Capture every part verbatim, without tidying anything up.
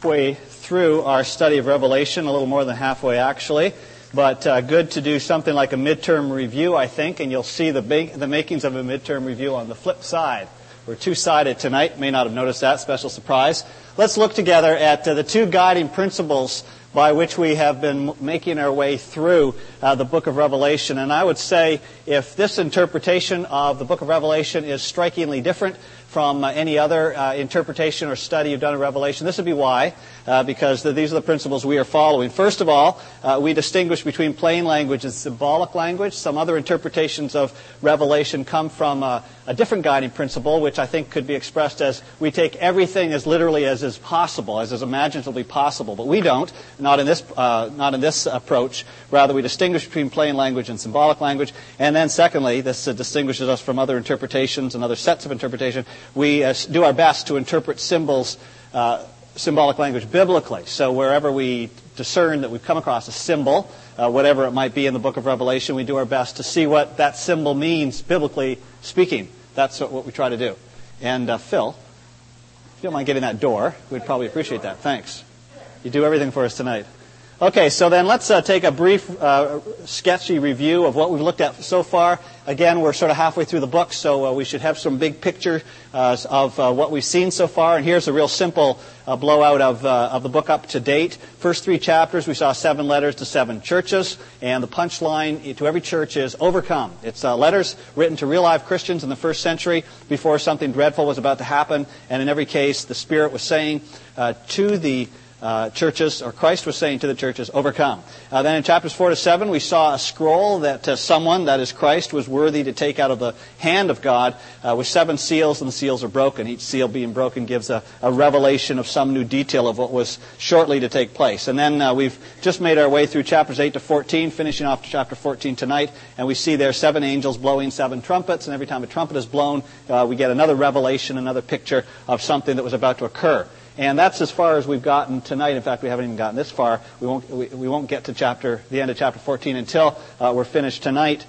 halfway through our study of Revelation, a little more than halfway actually, but uh, good to do something like a midterm review, I think, and you'll see the, ba- the makings of a midterm review on the flip side. We're two-sided tonight. May not have noticed that. Special surprise. Let's look together at uh, the two guiding principles by which we have been making our way through uh, the book of Revelation. And I would say if this interpretation of the book of Revelation is strikingly different from uh, any other uh, interpretation or study you've done of Revelation, this would be why, uh, because the, these are the principles we are following. First of all, uh, we distinguish between plain language and symbolic language. Some other interpretations of Revelation come from uh, a different guiding principle, which I think could be expressed as we take everything as literally as is possible, as is imaginatively possible. But we don't, not in this, uh, not in this approach. Rather, we distinguish between plain language and symbolic language. And then secondly, this uh, distinguishes us from other interpretations and other sets of interpretation. We uh, do our best to interpret symbols, uh, symbolic language biblically. So wherever we discern that we've come across a symbol, uh, whatever it might be in the book of Revelation, we do our best to see what that symbol means biblically speaking. That's what we try to do. And uh, Phil, if you don't mind getting that door, we'd probably appreciate that. Thanks. You do everything for us tonight. Okay, so then let's uh, take a brief, uh, sketchy review of what we've looked at so far. Again, we're sort of halfway through the book, so uh, we should have some big picture uh, of uh, what we've seen so far. And here's a real simple uh, blowout of, uh, of the book up to date. First three chapters, we saw seven letters to seven churches, and the punchline to every church is overcome. It's uh, letters written to real-life Christians in the first century before something dreadful was about to happen, and in every case, the Spirit was saying uh, to the Uh, churches, or Christ was saying to the churches, overcome. Uh, then in chapters four to seven, we saw a scroll that uh, someone, that is Christ, was worthy to take out of the hand of God uh, with seven seals, and the seals are broken. Each seal being broken gives a, a revelation of some new detail of what was shortly to take place. And then uh, we've just made our way through chapters eight to fourteen, finishing off chapter fourteen tonight, and we see there seven angels blowing seven trumpets, and every time a trumpet is blown, uh, we get another revelation, another picture of something that was about to occur. And that's as far as we've gotten tonight. In fact, we haven't even gotten this far. We won't we, we won't get to chapter the end of chapter fourteen until uh, we're finished tonight.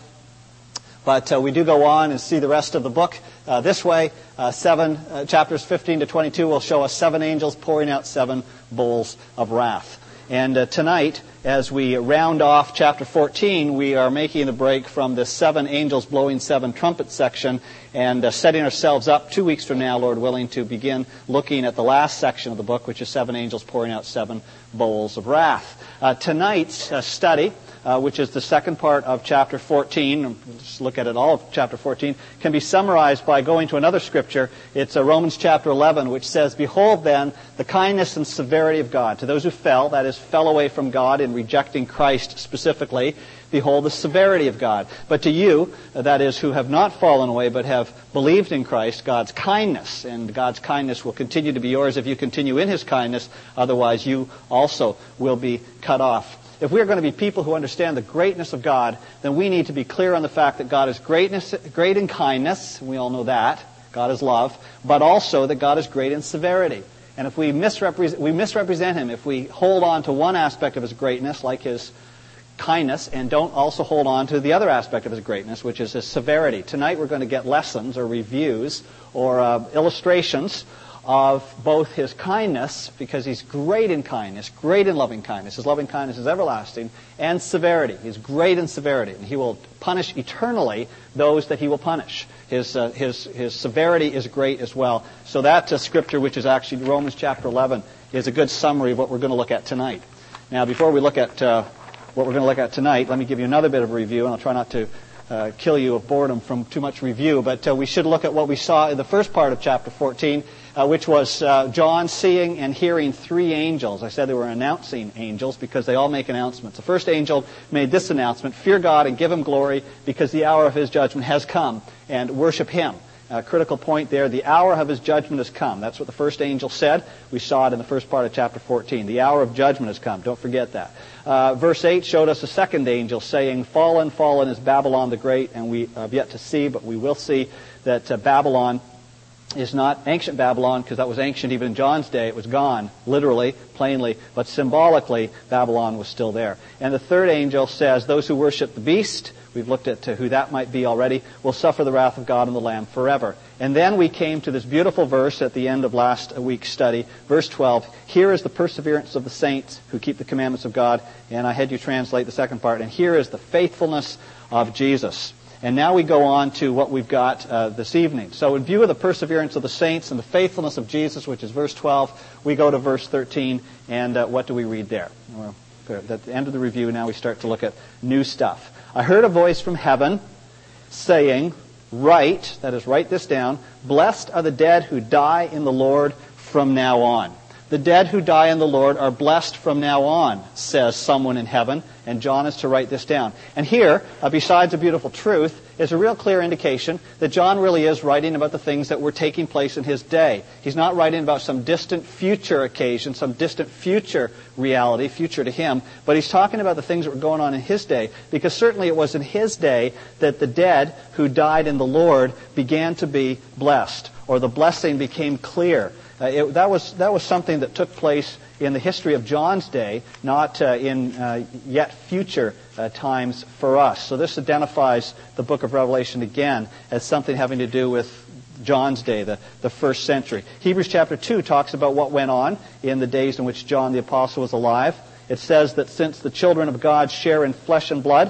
But uh, we do go on and see the rest of the book uh, this way. Uh, seven uh, chapters fifteen to twenty-two will show us seven angels pouring out seven bowls of wrath. And uh, tonight, as we round off chapter fourteen, we are making the break from the seven angels blowing seven trumpets section and uh, setting ourselves up two weeks from now, Lord willing, to begin looking at the last section of the book, which is seven angels pouring out seven bowls of wrath. Uh, tonight's uh, study, uh, which is the second part of chapter fourteen, just look at it all of chapter fourteen, can be summarized by going to another scripture. It's uh, Romans chapter eleven, which says, "Behold then the kindness and severity of God. To those who fell, that is, fell away from God in rejecting Christ specifically, behold the severity of God. But to you, that is, who have not fallen away but have believed in Christ, God's kindness, and God's kindness will continue to be yours if you continue in His kindness, otherwise you also will be cut off." If we're going to be people who understand the greatness of God, then we need to be clear on the fact that God is greatness, great in kindness, we all know that, God is love, but also that God is great in severity. And if we misrepresent, we misrepresent Him, if we hold on to one aspect of His greatness, like His kindness, and don't also hold on to the other aspect of His greatness, which is His severity. Tonight we're going to get lessons or reviews or uh, illustrations of both His kindness, because He's great in kindness, great in loving kindness. His loving kindness is everlasting, and severity. He's great in severity, and He will punish eternally those that He will punish. His uh, his his severity is great as well. So that uh, scripture, which is actually Romans chapter eleven, is a good summary of what we're going to look at tonight. Now, before we look at uh, what we're going to look at tonight, let me give you another bit of review, and I'll try not to uh, kill you of boredom from too much review. But uh, we should look at what we saw in the first part of chapter fourteen. Uh, which was uh, John seeing and hearing three angels. I said they were announcing angels because they all make announcements. The first angel made this announcement: "Fear God and give Him glory, because the hour of His judgment has come, and worship Him." Uh, critical point there, the hour of His judgment has come. That's what the first angel said. We saw it in the first part of chapter fourteen. The hour of judgment has come. Don't forget that. Uh, verse eight showed us a second angel saying, "Fallen, fallen is Babylon the Great," and we have yet to see, but we will see that uh, Babylon is not ancient Babylon, because that was ancient even in John's day. It was gone, literally, plainly, but symbolically, Babylon was still there. And the third angel says, those who worship the beast, we've looked at who that might be already, will suffer the wrath of God and the Lamb forever. And then we came to this beautiful verse at the end of last week's study, verse twelve. Here is the perseverance of the saints who keep the commandments of God. And I had you translate the second part. And here is the faithfulness of Jesus. And now we go on to what we've got uh, this evening. So in view of the perseverance of the saints and the faithfulness of Jesus, which is verse twelve, we go to verse thirteen. And uh, what do we read there? Well, at the end of the review, now we start to look at new stuff. I heard a voice from heaven saying, write, that is, write this down, blessed are the dead who die in the Lord from now on. The dead who die in the Lord are blessed from now on, says someone in heaven, and John is to write this down. And here, uh, besides a beautiful truth, is a real clear indication that John really is writing about the things that were taking place in his day. He's not writing about some distant future occasion, some distant future reality, future to him, but he's talking about the things that were going on in his day, because certainly it was in his day that the dead who died in the Lord began to be blessed, or the blessing became clear. Uh, it, that was that was something that took place in the history of John's day, not uh, in uh, yet future uh, times for us. So this identifies the book of Revelation again as something having to do with John's day, the, the first century. Hebrews chapter two talks about what went on in the days in which John the Apostle was alive. It says that since the children of God share in flesh and blood,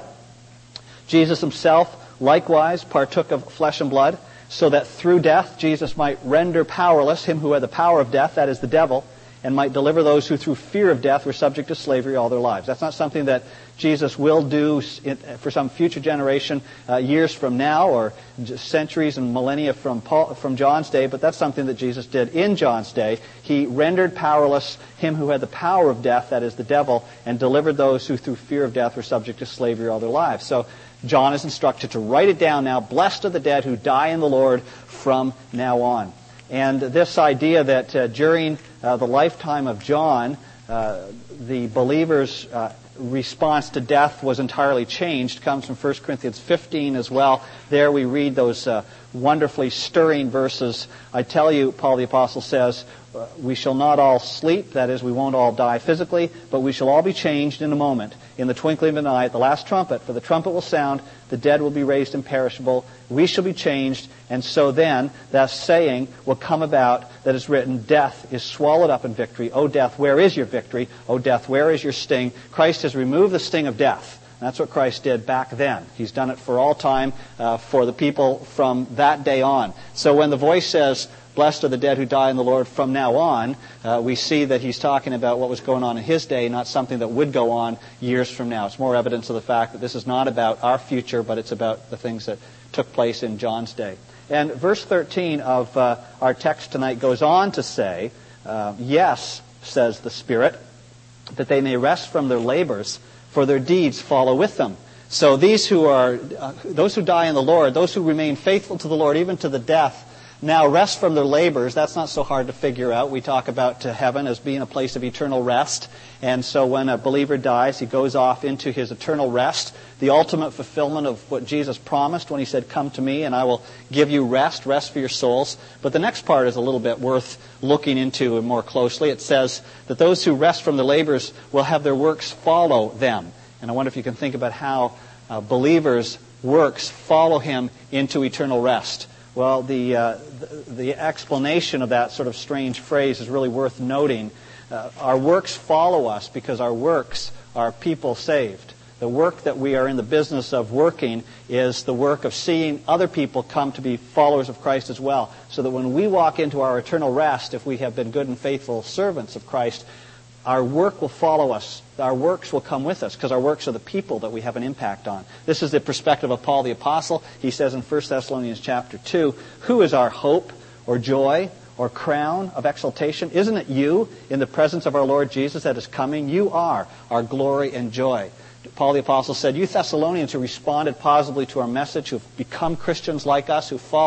Jesus himself likewise partook of flesh and blood, so that through death Jesus might render powerless him who had the power of death, that is the devil, and might deliver those who through fear of death were subject to slavery all their lives. That's not something that Jesus will do for some future generation uh, years from now, or centuries and millennia from Paul, from John's day, but that's something that Jesus did in John's day. He rendered powerless him who had the power of death, that is the devil, and delivered those who through fear of death were subject to slavery all their lives. So John is instructed to write it down now, blessed are the dead who die in the Lord from now on. And this idea that uh, during uh, the lifetime of John, uh, the believer's uh, response to death was entirely changed comes from First Corinthians fifteen as well. There we read those uh, wonderfully stirring verses. I tell you, Paul the Apostle says, we shall not all sleep, that is, we won't all die physically, but we shall all be changed in a moment, in the twinkling of an eye, at the last trumpet. For the trumpet will sound, the dead will be raised imperishable, we shall be changed, and so then that saying will come about that is written, death is swallowed up in victory. O death, where is your victory? O death, where is your sting? Christ has removed the sting of death. That's what Christ did back then. He's done it for all time, uh, for the people from that day on. So when the voice says, blessed are the dead who die in the Lord from now on, uh, we see that he's talking about what was going on in his day, not something that would go on years from now. It's more evidence of the fact that this is not about our future, but it's about the things that took place in John's day. And verse thirteen of uh, our text tonight goes on to say, uh, yes, says the Spirit, that they may rest from their labors, for their deeds follow with them. So these who are, uh, those who die in the Lord, those who remain faithful to the Lord, even to the death, now rest from their labors. That's not so hard to figure out. We talk about uh, heaven as being a place of eternal rest. And so when a believer dies, he goes off into his eternal rest, the ultimate fulfillment of what Jesus promised when he said, come to me and I will give you rest, rest for your souls. But the next part is a little bit worth looking into more closely. It says that those who rest from their labors will have their works follow them. And I wonder if you can think about how uh, believers' works follow him into eternal rest. Well, the, uh, the the explanation of that sort of strange phrase is really worth noting. Uh, our works follow us because our works are people saved. The work that we are in the business of working is the work of seeing other people come to be followers of Christ as well. So that when we walk into our eternal rest, if we have been good and faithful servants of Christ, our work will follow us. Our works will come with us because our works are the people that we have an impact on. This is the perspective of Paul the Apostle. He says in First Thessalonians chapter two, who is our hope or joy or crown of exaltation? Isn't it you in the presence of our Lord Jesus that is coming? You are our glory and joy. Paul the Apostle said, you Thessalonians who responded positively to our message, who have become Christians like us, who follow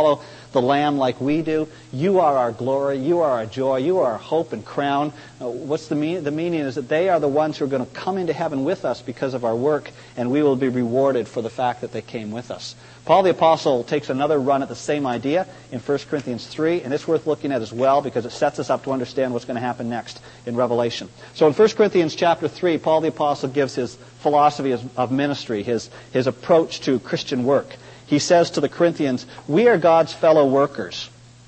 the Lamb like we do. You are our glory. You are our joy. You are our hope and crown. Uh, what's the meaning? The meaning is that they are the ones who are going to come into heaven with us because of our work, and we will be rewarded for the fact that they came with us. Paul the Apostle takes another run at the same idea in First Corinthians three, and it's worth looking at as well because it sets us up to understand what's going to happen next in Revelation. So in First Corinthians chapter three, Paul the Apostle gives his philosophy of ministry, his, his approach to Christian work. He says to the Corinthians, we are God's fellow workers.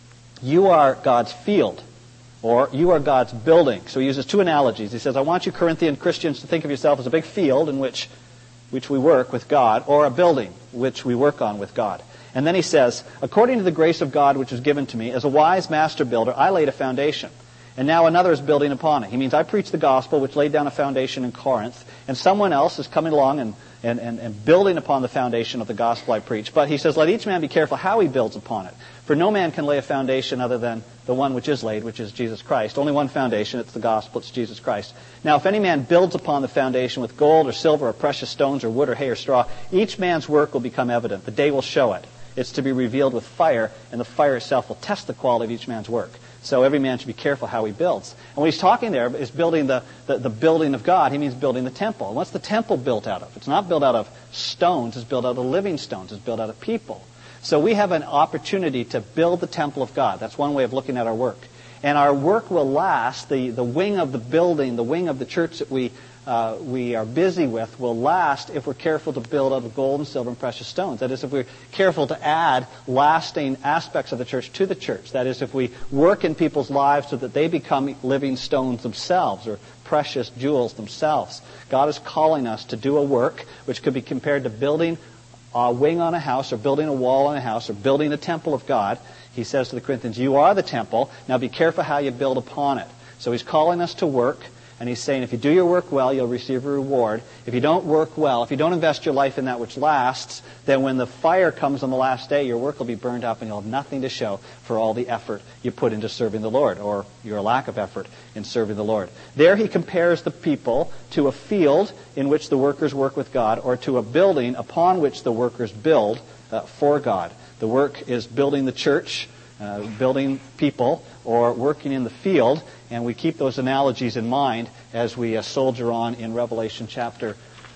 You are God's field, or you are God's building. So he uses two analogies. He says, I want you Corinthian Christians to think of yourself as a big field in which which we work with God, or a building which we work on with God. And then he says, according to the grace of God which was given to me, as a wise master builder, I laid a foundation, and now another is building upon it. He means I preach the gospel which laid down a foundation in Corinth, and someone else is coming along and, and, and, and building upon the foundation of the gospel I preach. But he says, let each man be careful how he builds upon it. For no man can lay a foundation other than the one which is laid, which is Jesus Christ. Only one foundation, it's the gospel, it's Jesus Christ. Now, if any man builds upon the foundation with gold or silver or precious stones or wood or hay or straw, each man's work will become evident. The day will show it. It's to be revealed with fire, and the fire itself will test the quality of each man's work. So every man should be careful how he builds. And what he's talking there is building the, the, the building of God. He means building the temple. And what's the temple built out of? It's not built out of stones. It's built out of living stones. It's built out of people. So we have an opportunity to build the temple of God. That's one way of looking at our work. And our work will last. The, the wing of the building, the wing of the church that we uh, we are busy with will last if we're careful to build out of gold and silver and precious stones. That is, if we're careful to add lasting aspects of the church to the church. That is, if we work in people's lives so that they become living stones themselves or precious jewels themselves. God is calling us to do a work which could be compared to building a wing on a house or building a wall on a house or building the temple of God. He says to the Corinthians, you are the temple. Now be careful how you build upon it. So he's calling us to work. And he's saying, if you do your work well, you'll receive a reward. If you don't work well, if you don't invest your life in that which lasts, then when the fire comes on the last day, your work will be burned up and you'll have nothing to show for all the effort you put into serving the Lord, or your lack of effort in serving the Lord. There he compares the people to a field in which the workers work with God, or to a building upon which the workers build uh, for God. The work is building the church, uh, building people, or working in the field. And we keep those analogies in mind as we uh, soldier on in Revelation chapter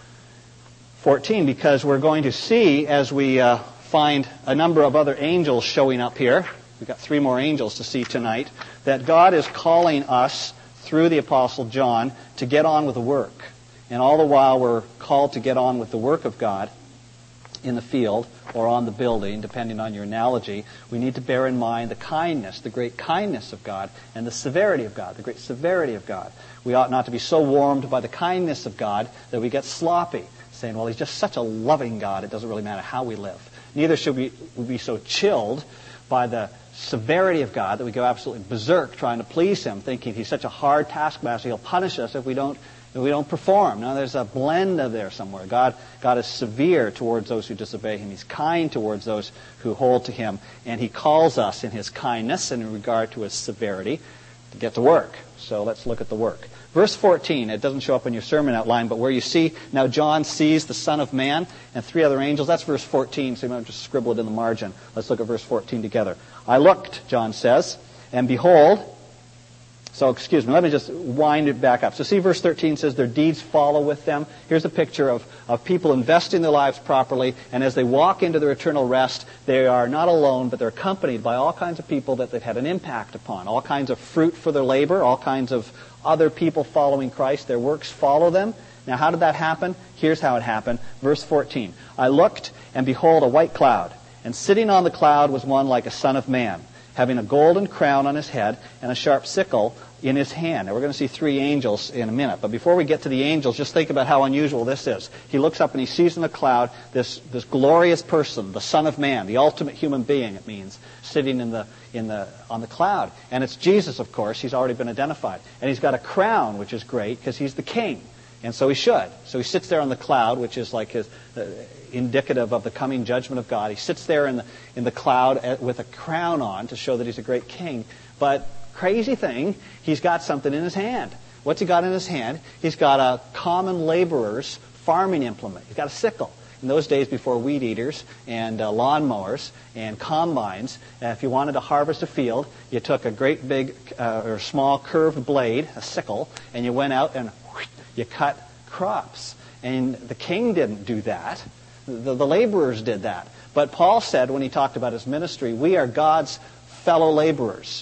fourteen, because we're going to see, as we uh, find a number of other angels showing up here, we've got three more angels to see tonight, that God is calling us through the Apostle John to get on with the work. And all the while we're called to get on with the work of God in the field or on the building, depending on your analogy, we need to bear in mind the kindness, the great kindness of God, and the severity of God, the great severity of God. We ought not to be so warmed by the kindness of God that we get sloppy, saying, well, he's just such a loving God, it doesn't really matter how we live. Neither should we be so chilled by the severity of God that we go absolutely berserk trying to please him, thinking he's such a hard taskmaster, he'll punish us if we don't If we don't perform. Now there's a blend of there somewhere. God, God is severe towards those who disobey him. He's kind towards those who hold to him. And he calls us in his kindness and in regard to his severity to get to work. So let's look at the work. Verse fourteen, it doesn't show up in your sermon outline, but where you see, now John sees the Son of Man and three other angels. That's verse fourteen, so you might just scribble it in the margin. Let's look at verse fourteen together. I looked, John says, and behold, So, excuse me, let me just wind it back up. So see, verse thirteen says, their deeds follow with them. Here's a picture of, of people investing their lives properly, and as they walk into their eternal rest, they are not alone, but they're accompanied by all kinds of people that they've had an impact upon, all kinds of fruit for their labor, all kinds of other people following Christ. Their works follow them. Now, how did that happen? Here's how it happened. Verse fourteen, I looked, and behold, a white cloud, and sitting on the cloud was one like a son of man, having a golden crown on his head and a sharp sickle in his hand. Now, we're going to see three angels in a minute. But before we get to the angels, just think about how unusual this is. He looks up and he sees in the cloud this, this glorious person, the Son of Man, the ultimate human being, it means, sitting in the, in the, on the cloud. And it's Jesus, of course. He's already been identified. And he's got a crown, which is great, because he's the king. And so he should. So he sits there on the cloud, which is like his uh, indicative of the coming judgment of God. He sits there in the, in the cloud with a crown on to show that he's a great king. But crazy thing, he's got something in his hand. What's he got in his hand? He's got a common laborer's farming implement. He's got a sickle. In those days before weed eaters and uh, lawnmowers and combines, uh, if you wanted to harvest a field, you took a great big uh, or small curved blade, a sickle, and you went out and whoosh, you cut crops. And the king didn't do that. The, the laborers did that. But Paul said when he talked about his ministry, we are God's fellow laborers.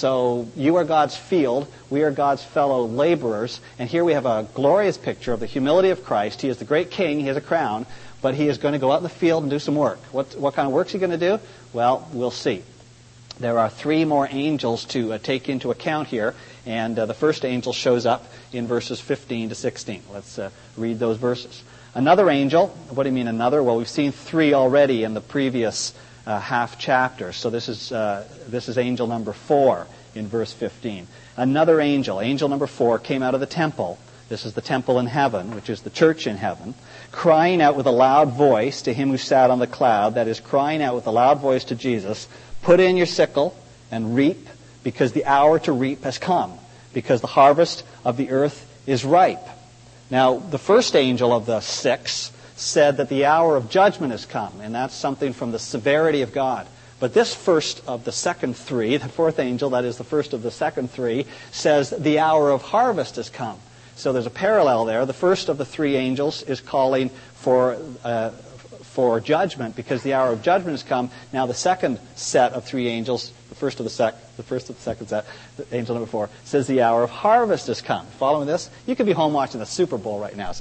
So you are God's field, we are God's fellow laborers, and here we have a glorious picture of the humility of Christ. He is the great king, he has a crown, but he is going to go out in the field and do some work. What, what kind of work is he going to do? Well, we'll see. There are three more angels to uh, take into account here, and uh, the first angel shows up in verses fifteen to sixteen. Let's uh, read those verses. Another angel, what do you mean another? Well, we've seen three already in the previous uh, half chapter. So this is uh, this is angel number four in verse fifteen. Another angel, angel number four, came out of the temple. This is the temple in heaven, which is the church in heaven, crying out with a loud voice to him who sat on the cloud, that is, crying out with a loud voice to Jesus, put in your sickle and reap, because the hour to reap has come, because the harvest of the earth is ripe. Now, the first angel of the six said that the hour of judgment has come, and that's something from the severity of God. But this first of the second three, the fourth angel, that is the first of the second three, says the hour of harvest has come. So there's a parallel there. The first of the three angels is calling for uh, for judgment because the hour of judgment has come. Now the second set of three angels, the first of the sec, the first of the second set, angel number four, says the hour of harvest has come. Following this, you could be home watching the Super Bowl right now. So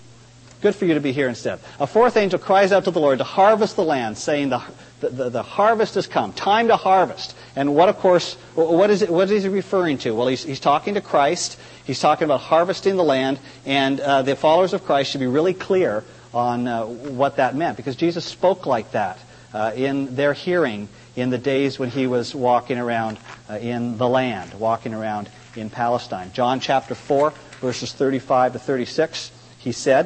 good for you to be here instead. A fourth angel cries out to the Lord to harvest the land, saying the the, the, the harvest has come, time to harvest. And what, of course, what is it? What is he referring to? Well, he's he's talking to Christ. He's talking about harvesting the land, and uh, the followers of Christ should be really clear on uh, what that meant, because Jesus spoke like that uh, in their hearing in the days when he was walking around uh, in the land, walking around in Palestine. John chapter four, verses thirty-five to thirty-six, he said,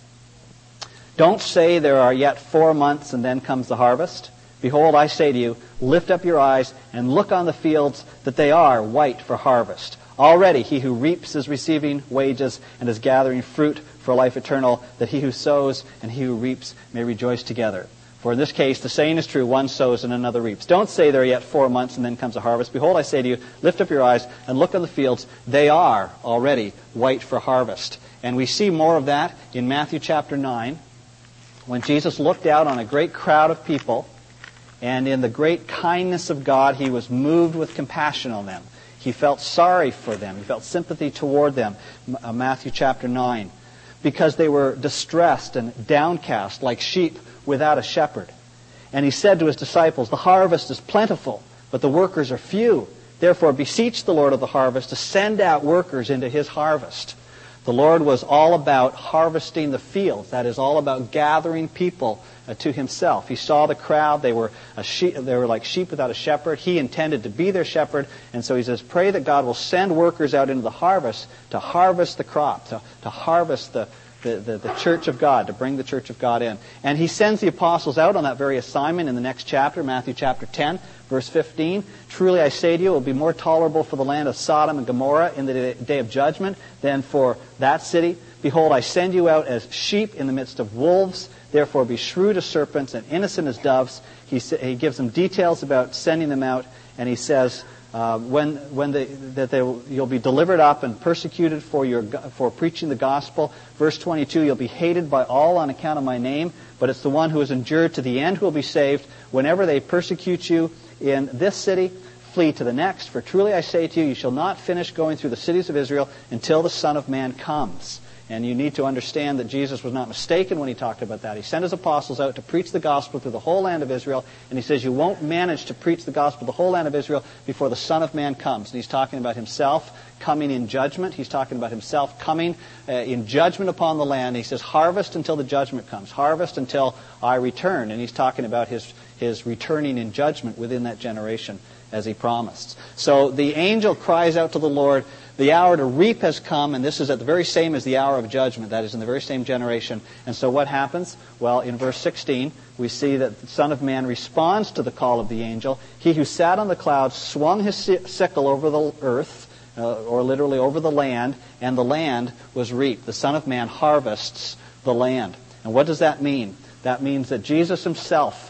"Don't say there are yet four months and then comes the harvest. Behold, I say to you, lift up your eyes and look on the fields, that they are white for harvest. Already he who reaps is receiving wages and is gathering fruit for life eternal, that he who sows and he who reaps may rejoice together. For in this case the saying is true, one sows and another reaps. Don't say there are yet four months and then comes a harvest. Behold, I say to you, lift up your eyes and look on the fields. They are already white for harvest." And we see more of that in Matthew chapter nine, when Jesus looked out on a great crowd of people, and in the great kindness of God, he was moved with compassion on them. He felt sorry for them. He felt sympathy toward them. Uh, Matthew chapter nine. Because they were distressed and downcast like sheep without a shepherd. And he said to his disciples, "The harvest is plentiful, but the workers are few. Therefore beseech the Lord of the harvest to send out workers into his harvest." The Lord was all about harvesting the fields. That is all about gathering people uh, to himself. He saw the crowd. They were a sheep, they were like sheep without a shepherd. He intended to be their shepherd. And so he says, pray that God will send workers out into the harvest to harvest the crop, to, to harvest the, the, the, the church of God, to bring the church of God in. And he sends the apostles out on that very assignment in the next chapter, Matthew chapter ten, verse fifteen. "Truly I say to you, it will be more tolerable for the land of Sodom and Gomorrah in the day of judgment than for that city. Behold, I send you out as sheep in the midst of wolves. Therefore be shrewd as serpents and innocent as doves." He, he gives them details about sending them out, and he says, uh, when when they, that they will, you'll be delivered up and persecuted for your for preaching the gospel. Verse twenty-two, "You'll be hated by all on account of my name, but it's the one who has endured to the end who will be saved. Whenever they persecute you in this city, flee to the next. For truly I say to you, you shall not finish going through the cities of Israel until the Son of Man comes." And you need to understand that Jesus was not mistaken when he talked about that. He sent his apostles out to preach the gospel through the whole land of Israel. And he says you won't manage to preach the gospel to the whole land of Israel before the Son of Man comes. And he's talking about himself coming in judgment. He's talking about himself coming uh, in judgment upon the land. He says harvest until the judgment comes. Harvest until I return. And he's talking about his, his returning in judgment within that generation as he promised. So the angel cries out to the Lord, the hour to reap has come, and this is at the very same as the hour of judgment. That is in the very same generation. And so what happens? Well, in verse sixteen, we see that the Son of Man responds to the call of the angel. He who sat on the cloud swung his sickle over the earth, uh, or literally over the land, and the land was reaped. The Son of Man harvests the land. And what does that mean? That means that Jesus himself,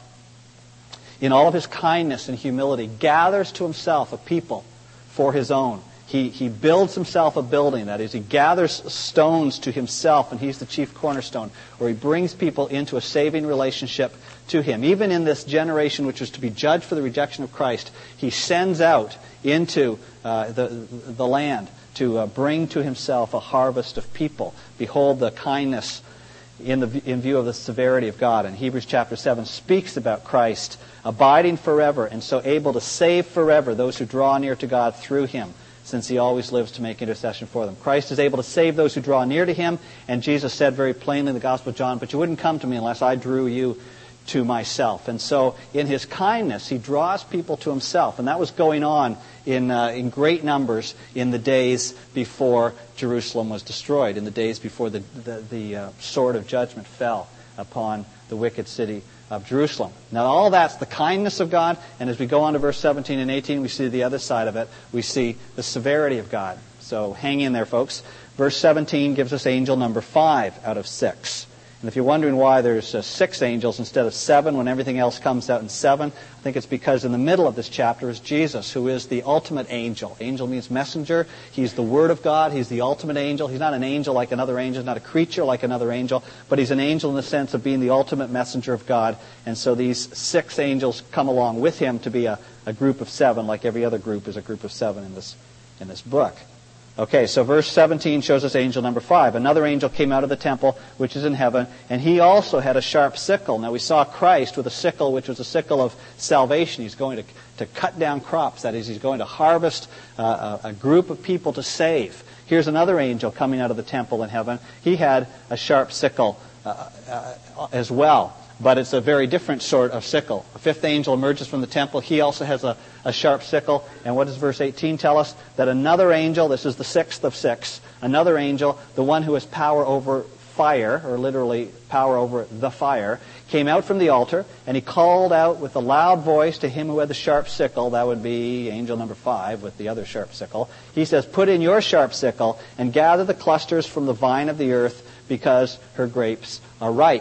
in all of his kindness and humility, gathers to himself a people for his own. He, he builds himself a building. That is, he gathers stones to himself, and he's the chief cornerstone, or he brings people into a saving relationship to him. Even in this generation which was to be judged for the rejection of Christ, he sends out into uh, the, the land to uh, bring to himself a harvest of people. Behold the kindness in, the, in view of the severity of God. And Hebrews chapter seven speaks about Christ abiding forever and so able to save forever those who draw near to God through him, since he always lives to make intercession for them. Christ is able to save those who draw near to him, and Jesus said very plainly in the Gospel of John, but you wouldn't come to me unless I drew you to myself. And so in his kindness, he draws people to himself. And that was going on in, uh, in great numbers in the days before Jerusalem was destroyed, in the days before the, the, the uh, sword of judgment fell upon the wicked city of Jerusalem. Now all that's the kindness of God, and as we go on to verse seventeen and eighteen, we see the other side of it. We see the severity of God. So hang in there, folks. Verse seventeen gives us angel number five out of six. And if you're wondering why there's uh, six angels instead of seven when everything else comes out in seven, I think it's because in the middle of this chapter is Jesus, who is the ultimate angel. Angel means messenger. He's the Word of God. He's the ultimate angel. He's not an angel like another angel. He's not a creature like another angel, but he's an angel in the sense of being the ultimate messenger of God. And so these six angels come along with him to be a, a group of seven, like every other group is a group of seven in this, in this book. Okay, so verse seventeen shows us angel number five. Another angel came out of the temple, which is in heaven, and he also had a sharp sickle. Now we saw Christ with a sickle, which was a sickle of salvation. He's going to, to cut down crops. That is, he's going to harvest uh, a, a group of people to save. Here's another angel coming out of the temple in heaven. He had a sharp sickle uh, uh, as well. But it's a very different sort of sickle. A fifth angel emerges from the temple. He also has a, a sharp sickle. And what does verse eighteen tell us? That another angel, this is the sixth of six, another angel, the one who has power over fire, or literally power over the fire, came out from the altar, and he called out with a loud voice to him who had the sharp sickle. That would be angel number five with the other sharp sickle. He says, put in your sharp sickle and gather the clusters from the vine of the earth, because her grapes are ripe.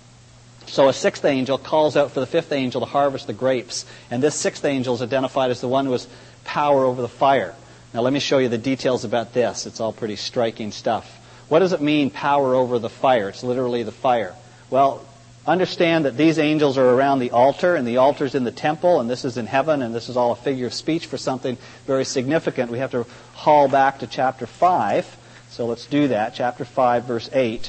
So a sixth angel calls out for the fifth angel to harvest the grapes. And this sixth angel is identified as the one who has power over the fire. Now let me show you the details about this. It's all pretty striking stuff. What does it mean, power over the fire? It's literally the fire. Well, understand that these angels are around the altar, and the altar's in the temple, and this is in heaven, and this is all a figure of speech for something very significant. We have to haul back to chapter five. So let's do that. Chapter five, verse eight.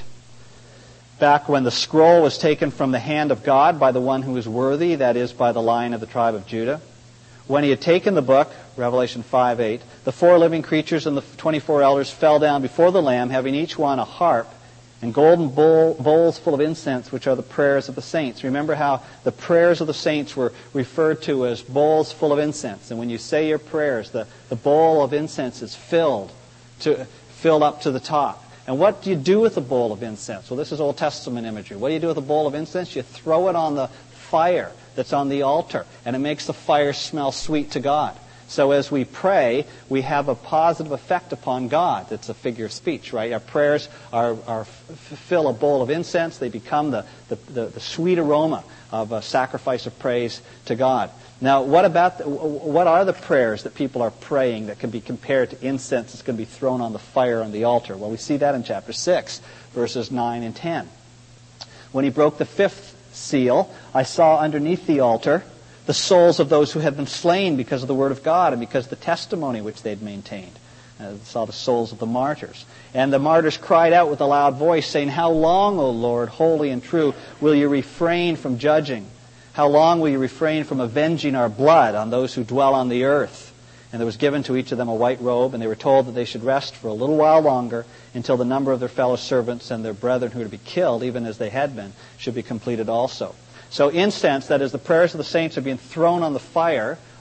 Back when the scroll was taken from the hand of God by the one who is worthy, that is, by the Lion of the tribe of Judah. When he had taken the book, Revelation five eight, the four living creatures and the twenty-four elders fell down before the Lamb, having each one a harp and golden bowl, bowls full of incense, which are the prayers of the saints. Remember how the prayers of the saints were referred to as bowls full of incense. And when you say your prayers, the, the bowl of incense is filled to filled up to the top. And what do you do with a bowl of incense? Well, this is Old Testament imagery. What do you do with a bowl of incense? You throw it on the fire that's on the altar, and it makes the fire smell sweet to God. So as we pray, we have a positive effect upon God. It's a figure of speech, right? Our prayers are, are fill a bowl of incense. They become the, the, the, the sweet aroma of a sacrifice of praise to God. Now, what about the, what are the prayers that people are praying that can be compared to incense that's going to be thrown on the fire on the altar? Well, we see that in chapter six, verses nine and ten. When he broke the fifth seal, I saw underneath the altar the souls of those who had been slain because of the word of God and because of the testimony which they had maintained. I saw the souls of the martyrs. And the martyrs cried out with a loud voice, saying, How long, O Lord, holy and true, will you refrain from judging? How long will you refrain from avenging our blood on those who dwell on the earth? And there was given to each of them a white robe, and they were told that they should rest for a little while longer until the number of their fellow servants and their brethren who were to be killed, even as they had been, should be completed also. So incense, that is, the prayers of the saints, are being thrown on the fire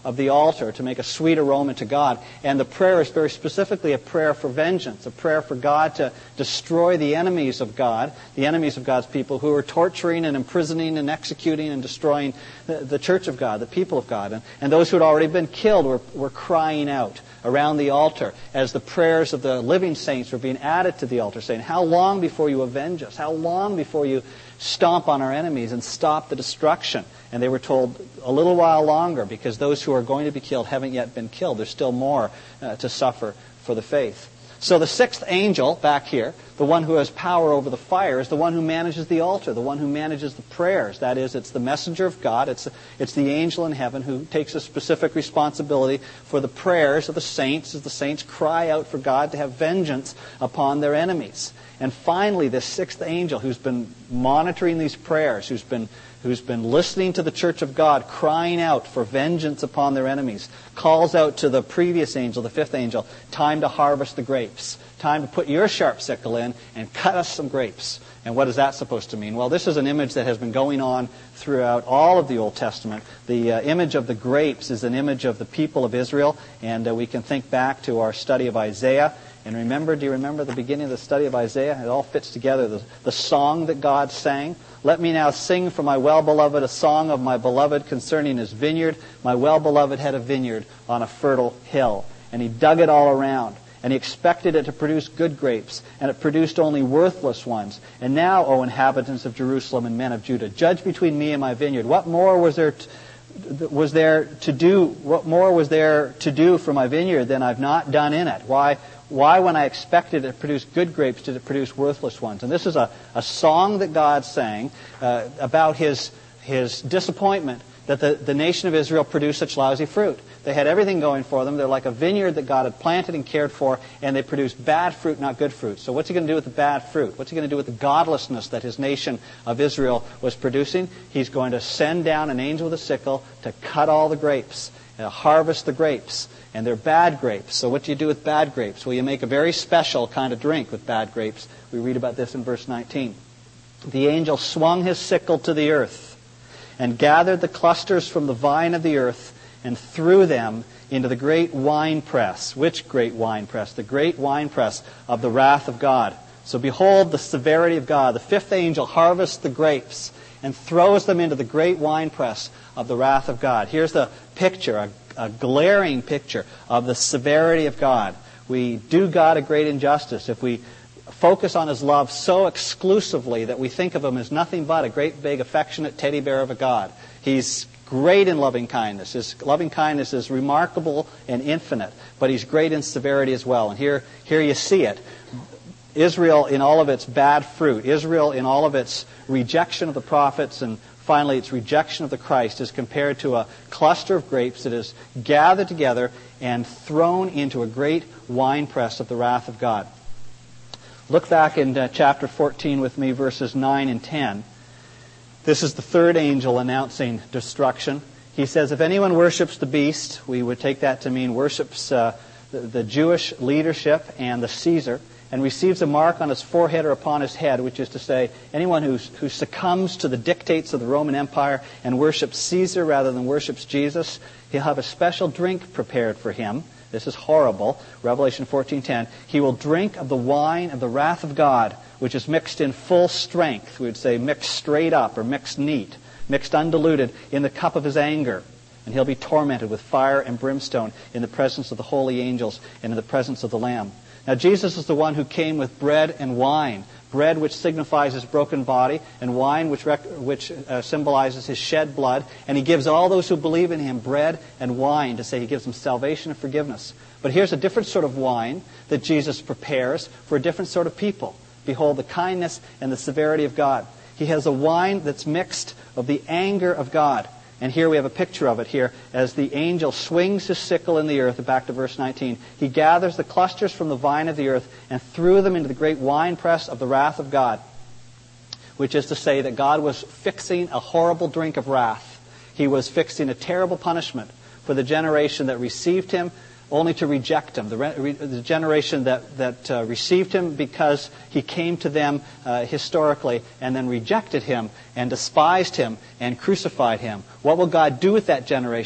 of the altar to make a sweet aroma to God. And the prayer is very specifically a prayer for vengeance, a prayer for God to destroy the enemies of God, the enemies of God's people who are torturing and imprisoning and executing and destroying the, the church of God, the people of God. And, and those who had already been killed were, were crying out around the altar as the prayers of the living saints were being added to the altar, saying, how long before you avenge us? How long before you stomp on our enemies and stop the destruction? And they were told a little while longer, because those who are going to be killed haven't yet been killed. There's still more uh, to suffer for the faith. So the sixth angel back here, the one who has power over the fire, is the one who manages the altar, the one who manages the prayers. That is, it's the messenger of God. It's, it's the angel in heaven who takes a specific responsibility for the prayers of the saints as the saints cry out for God to have vengeance upon their enemies. And finally, this sixth angel who's been monitoring these prayers, who's been who's been listening to the church of God crying out for vengeance upon their enemies, calls out to the previous angel, the fifth angel, time to harvest the grapes, time to put your sharp sickle in and cut us some grapes. And what is that supposed to mean? Well, this is an image that has been going on throughout all of the Old Testament. The uh, image of the grapes is an image of the people of Israel, and uh, we can think back to our study of Isaiah. And remember, do you remember the beginning of the study of Isaiah? It all fits together. The, the song that God sang. Let me now sing for my well-beloved a song of my beloved concerning his vineyard. My well-beloved had a vineyard on a fertile hill. And he dug it all around. And he expected it to produce good grapes. And it produced only worthless ones. And now, O inhabitants of Jerusalem and men of Judah, judge between me and my vineyard. What more was there to... was there to do, what more was there to do for my vineyard than I've not done in it? Why, why when I expected it to produce good grapes, did it produce worthless ones? And this is a, a song that God sang uh, about his, his disappointment that the, the nation of Israel produced such lousy fruit. They had everything going for them. They're like a vineyard that God had planted and cared for, and they produced bad fruit, not good fruit. So what's he going to do with the bad fruit? What's he going to do with the godlessness that his nation of Israel was producing? He's going to send down an angel with a sickle to cut all the grapes, uh, harvest the grapes. And they're bad grapes. So what do you do with bad grapes? Well, you make a very special kind of drink with bad grapes. We read about this in verse nineteen. The angel swung his sickle to the earth and gathered the clusters from the vine of the earth and threw them into the great winepress. Which great winepress? The great winepress of the wrath of God. So behold the severity of God. The fifth angel harvests the grapes and throws them into the great winepress of the wrath of God. Here's the picture, a, a glaring picture of the severity of God. We do God a great injustice if we focus on his love so exclusively that we think of him as nothing but a great big affectionate teddy bear of a God. He's great in loving kindness. His loving kindness is remarkable and infinite, but he's great in severity as well. And here, here you see it. Israel in all of its bad fruit, Israel in all of its rejection of the prophets, and finally its rejection of the Christ, is compared to a cluster of grapes that is gathered together and thrown into a great winepress of the wrath of God. Look back in uh, chapter fourteen with me, verses nine and ten. This is the third angel announcing destruction. He says, if anyone worships the beast, we would take that to mean worships uh, the, the Jewish leadership and the Caesar, and receives a mark on his forehead or upon his head, which is to say, anyone who, who succumbs to the dictates of the Roman Empire and worships Caesar rather than worships Jesus, he'll have a special drink prepared for him. This is horrible. Revelation fourteen ten. He will drink of the wine of the wrath of God, which is mixed in full strength. We would say mixed straight up or mixed neat, mixed undiluted in the cup of his anger. And he'll be tormented with fire and brimstone in the presence of the holy angels and in the presence of the Lamb. Now, Jesus is the one who came with bread and wine. Bread, which signifies his broken body, and wine, which rec- which uh, symbolizes his shed blood. And he gives all those who believe in him bread and wine to say he gives them salvation and forgiveness. But here's a different sort of wine that Jesus prepares for a different sort of people. Behold the kindness and the severity of God. He has a wine that's mixed of the anger of God. And here we have a picture of it here as the angel swings his sickle in the earth. Back to verse nineteen. He gathers the clusters from the vine of the earth and threw them into the great winepress of the wrath of God. Which is to say that God was fixing a horrible drink of wrath. He was fixing a terrible punishment for the generation that received him only to reject him. The, re- the generation that, that uh, received him because he came to them uh, historically and then rejected him and despised him and crucified him. What will God do with that generation?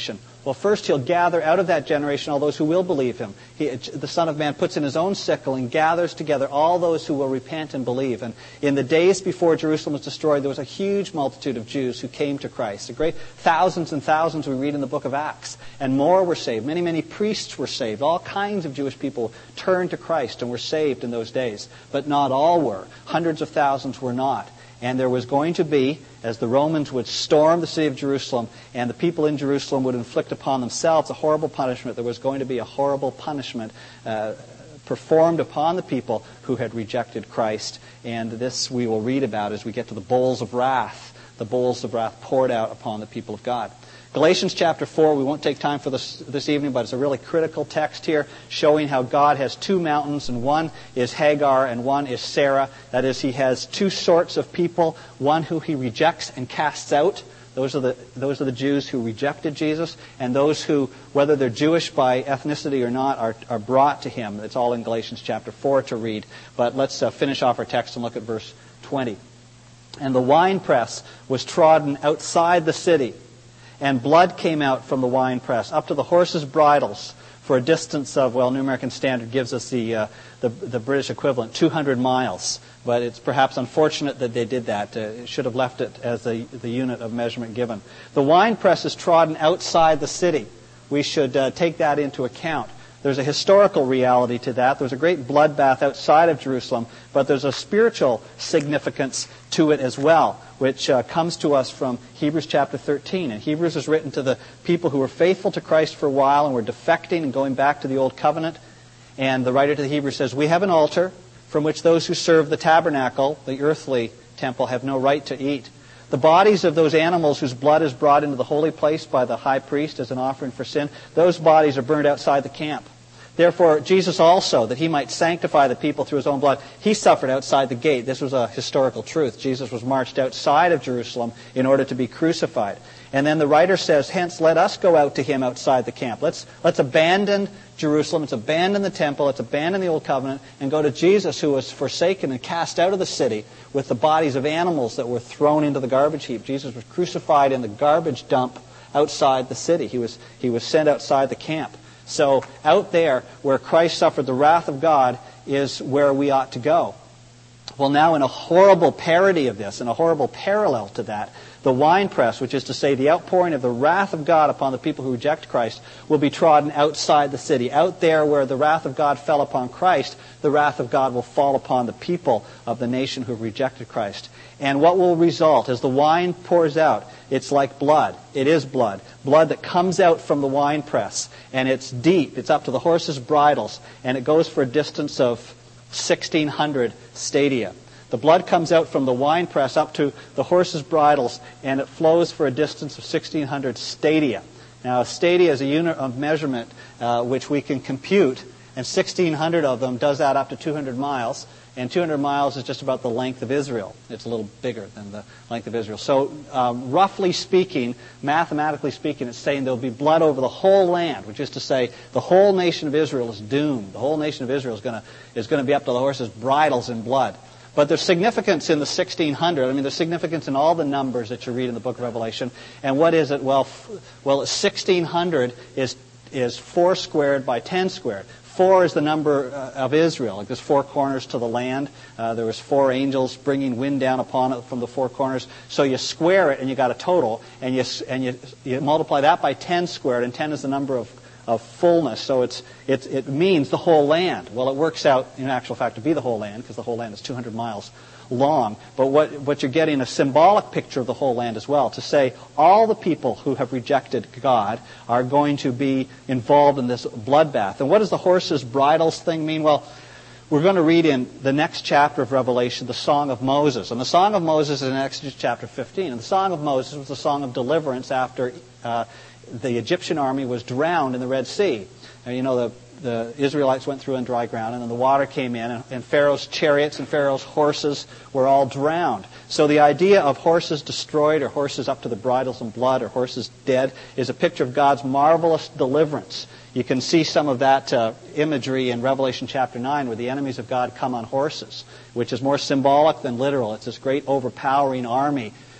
Well, first he'll gather out of that generation all those who will believe him. He, the Son of Man puts in his own sickle and gathers together all those who will repent and believe. And in the days before Jerusalem was destroyed, there was a huge multitude of Jews who came to Christ. A great thousands and thousands we read in the book of Acts. And more were saved. Many, many priests were saved. All kinds of Jewish people turned to Christ and were saved in those days. But not all were. Hundreds of thousands were not. And there was going to be, as the Romans would storm the city of Jerusalem, and the people in Jerusalem would inflict upon themselves a horrible punishment, there was going to be a horrible punishment uh, performed upon the people who had rejected Christ. And this we will read about as we get to the bowls of wrath, the bowls of wrath poured out upon the people of God. Galatians chapter four, we won't take time for this this evening, but it's a really critical text here showing how God has two mountains, and one is Hagar and one is Sarah. That is, he has two sorts of people, one who he rejects and casts out. Those are the those are the Jews who rejected Jesus, and those who, whether they're Jewish by ethnicity or not, are, are brought to him. It's all in Galatians chapter four to read. But let's uh, finish off our text and look at verse twenty. And the winepress was trodden outside the city, and blood came out from the winepress up to the horses' bridles for a distance of, well, New American Standard gives us the, uh, the the British equivalent, two hundred miles. But it's perhaps unfortunate that they did that. Uh, it should have left it as the, the unit of measurement given. The winepress is trodden outside the city. We should uh, take that into account. There's a historical reality to that. There's a great bloodbath outside of Jerusalem, but there's a spiritual significance to it as well, which uh, comes to us from Hebrews chapter thirteen. And Hebrews is written to the people who were faithful to Christ for a while and were defecting and going back to the old covenant. And the writer to the Hebrews says, "We have an altar from which those who serve the tabernacle, the earthly temple, have no right to eat. The bodies of those animals whose blood is brought into the holy place by the high priest as an offering for sin, those bodies are burned outside the camp. Therefore, Jesus also, that he might sanctify the people through his own blood, he suffered outside the gate." This was a historical truth. Jesus was marched outside of Jerusalem in order to be crucified. And then the writer says, "Hence, let us go out to him outside the camp." Let's, let's abandon Jerusalem. Let's abandon the temple. Let's abandon the old covenant and go to Jesus, who was forsaken and cast out of the city with the bodies of animals that were thrown into the garbage heap. Jesus was crucified in the garbage dump outside the city. He was, he was sent outside the camp. So out there where Christ suffered the wrath of God is where we ought to go. Well, now in a horrible parody of this, in a horrible parallel to that, the winepress, which is to say the outpouring of the wrath of God upon the people who reject Christ, will be trodden outside the city. Out there where the wrath of God fell upon Christ, the wrath of God will fall upon the people of the nation who have rejected Christ. And what will result as the wine pours out? It's like blood. It is blood. Blood that comes out from the winepress. And it's deep. It's up to the horses' bridles. And it goes for a distance of sixteen hundred stadia. The blood comes out from the winepress up to the horses' bridles, and it flows for a distance of sixteen hundred stadia. Now, a stadia is a unit of measurement uh, which we can compute, and sixteen hundred of them does add up to two hundred miles. And two hundred miles is just about the length of Israel. It's a little bigger than the length of Israel. So um, roughly speaking, mathematically speaking, it's saying there will be blood over the whole land, which is to say the whole nation of Israel is doomed. The whole nation of Israel is going to is going to be up to the horses' bridles in blood. But there's significance in the sixteen hundred. I mean, there's significance in all the numbers that you read in the book of Revelation. And what is it? Well, f- well, sixteen hundred is is four squared by ten squared. Four is the number uh, of Israel. Like there's four corners to the land. Uh, there was four angels bringing wind down upon it from the four corners. So you square it and you got a total, and you and you, you multiply that by ten squared, and ten is the number of, of fullness. So it's it it means the whole land. Well, it works out in actual fact to be the whole land because the whole land is two hundred miles long. But what what you're getting a symbolic picture of the whole land as well, to say all the people who have rejected God are going to be involved in this bloodbath. And what does the horses' bridles thing mean? Well, we're going to read in the next chapter of Revelation the Song of Moses. And the Song of Moses is in Exodus chapter fifteen. And the Song of Moses was the song of deliverance after uh, the Egyptian army was drowned in the Red Sea. And you know, the the Israelites went through on dry ground, and then the water came in, and, and Pharaoh's chariots and Pharaoh's horses were all drowned. So the idea of horses destroyed, or horses up to the bridles in blood, or horses dead, is a picture of God's marvelous deliverance. You can see some of that uh, imagery in Revelation chapter nine, where the enemies of God come on horses, which is more symbolic than literal. It's this great overpowering army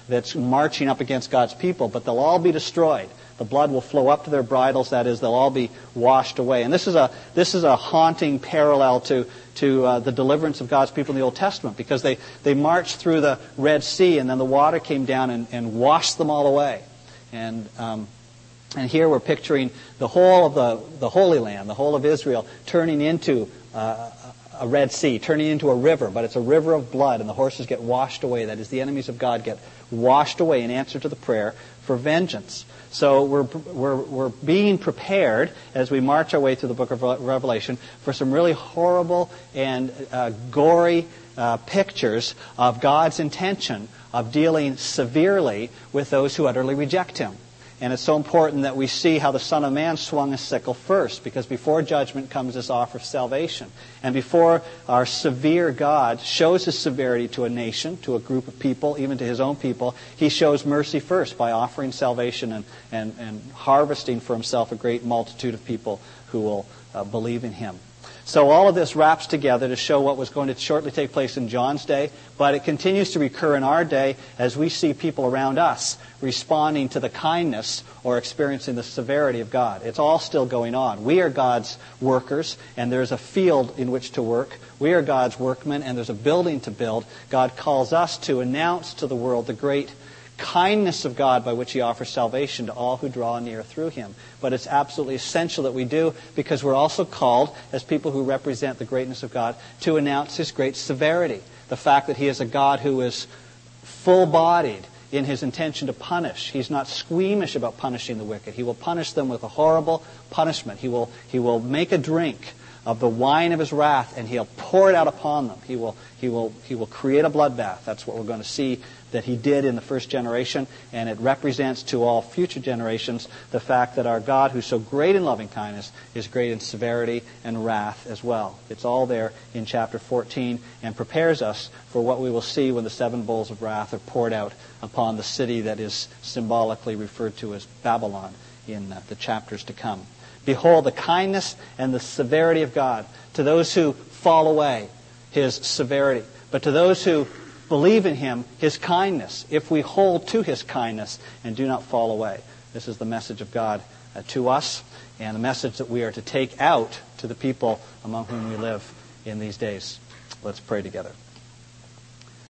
that's marching up against God's people, but they'll all be destroyed. The blood will flow up to their bridles. That is, they'll all be washed away. And this is a this is a haunting parallel to to uh, the deliverance of God's people in the Old Testament, because they they marched through the Red Sea, and then the water came down and, and washed them all away. And um, and here we're picturing the whole of the the Holy Land, the whole of Israel, turning into uh, a Red Sea, turning into a river, but it's a river of blood, and the horses get washed away. That is, the enemies of God get washed away in answer to the prayer for vengeance. So we're, we're, we're being prepared as we march our way through the book of Revelation for some really horrible and uh, gory uh, pictures of God's intention of dealing severely with those who utterly reject Him. And it's so important that we see how the Son of Man swung a sickle first, because before judgment comes this offer of salvation. And before our severe God shows His severity to a nation, to a group of people, even to His own people, He shows mercy first by offering salvation and, and, and harvesting for Himself a great multitude of people who will uh, believe in Him. So all of this wraps together to show what was going to shortly take place in John's day, but it continues to recur in our day as we see people around us responding to the kindness or experiencing the severity of God. It's all still going on. We are God's workers, and there's a field in which to work. We are God's workmen, and there's a building to build. God calls us to announce to the world the great kindness of God by which He offers salvation to all who draw near through Him. But it's absolutely essential that we do, because we're also called, as people who represent the greatness of God, to announce His great severity. The fact that He is a God who is full-bodied in His intention to punish. He's not squeamish about punishing the wicked. He will punish them with a horrible punishment. He will, he will make a drink of the wine of His wrath, and He'll pour it out upon them. He will, he will, he will create a bloodbath. That's what we're going to see that He did in the first generation, and it represents to all future generations the fact that our God, who's so great in loving kindness, is great in severity and wrath as well. It's all there in chapter fourteen, and prepares us for what we will see when the seven bowls of wrath are poured out upon the city that is symbolically referred to as Babylon in uh, the chapters to come. Behold the kindness and the severity of God. To those who fall away, His severity. But to those who believe in Him, His kindness, if we hold to His kindness and do not fall away. This is the message of God uh, to us, and the message that we are to take out to the people among whom we live in these days. Let's pray together.